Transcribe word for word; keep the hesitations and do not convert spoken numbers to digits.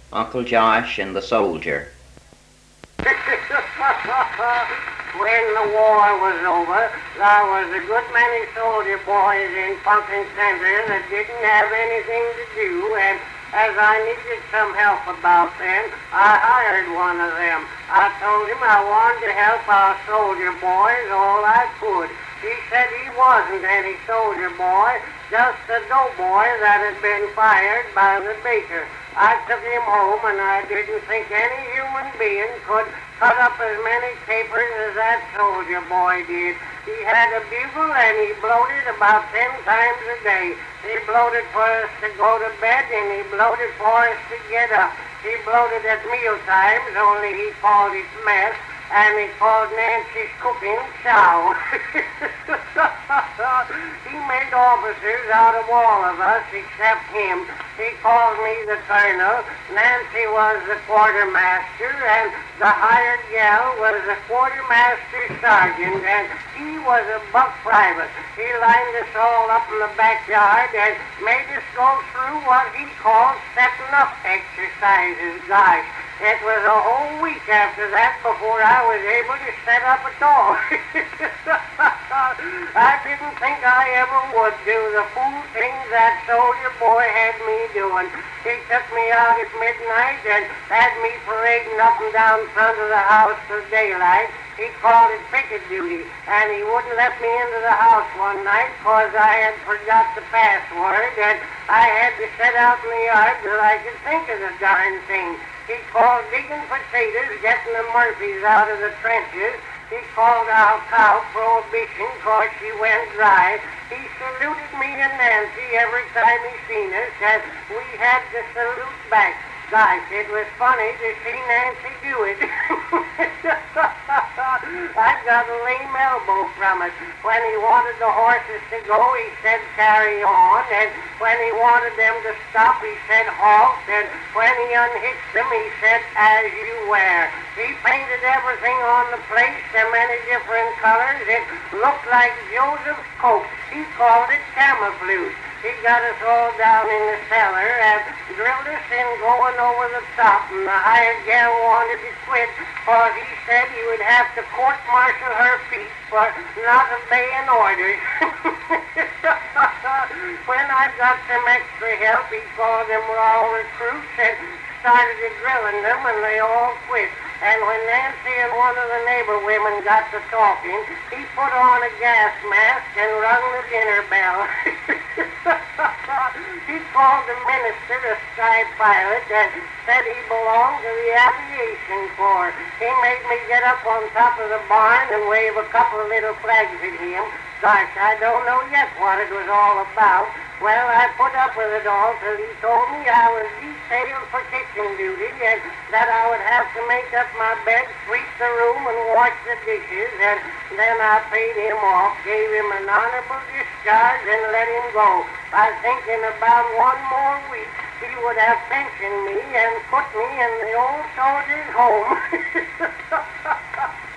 Uncle Josh and the Soldier. When the war was over, there was a good many soldier boys in Pumpkin Center that didn't have anything to do, and as I needed some help about them, I hired one of them. I told him I wanted to help our soldier boys all I could. He said he wasn't any soldier boy, just a doughboy that had been fired by the baker. I took him home, and I didn't think any human being could cut up as many capers as that soldier boy did. He had a bugle, and he blowed it about ten times a day. He blowed it for us to go to bed, and he blowed it for us to get up. He blowed it at meal times, only he called it mess, and he called Nancy's cooking chow. He made officers out of all of us except him. He called me the colonel, Nancy was the quartermaster, and the hired gal was the quartermaster sergeant, and he was a buck private. He lined us all up in the backyard and made us go through what he called setting up exercises. Gosh, it was a whole week after that before I was able to set up at all. I didn't think I ever would do the fool things that soldier boy had me doing. He took me out at midnight and had me parading up and down front of the house till daylight. He called it picket duty, and he wouldn't let me into the house one night 'cause I had forgot the password, and I had to sit out in the yard till I could think of the darn thing. He called digging potatoes, getting the Murphys out of the trenches. He called our cow prohibition 'cause she went dry. He saluted me and Nancy every time he seen us, and we had to salute back. Gosh, it was funny to see Nancy do it. I got a lame elbow from it. When he wanted the horses to go, he said carry on, and when he wanted them to stop, he said halt, and when he unhitched them, he said as you wear. He painted everything on the place so many different colors, it looked like Joseph's coat. He called it camouflage. He got us all down in the cellar and drilled us in going over the top, and the hired gal wanted to quit, for he said he would have to court-martial her feet for not obeying orders. When I got some extra help, he called them all recruits and started drilling them, and they all quit. And when Nancy and one of the neighbor women got to talking, he put on a gas mask and rung the dinner bell. He called the minister a sky pilot and said he belonged to the aviation corps. He made me get up on top of the barn and wave a couple of little flags at him. Gosh, I don't know yet what it was all about. Well, I put up with it all till he told me I was detailed for kitchen duty and that I would have to make up my bed, sweep the room, and wash the dishes, and then I paid him off, gave him an honorable discharge, and let him go. I think in about one more week he would have pensioned me and put me in the old soldier's home.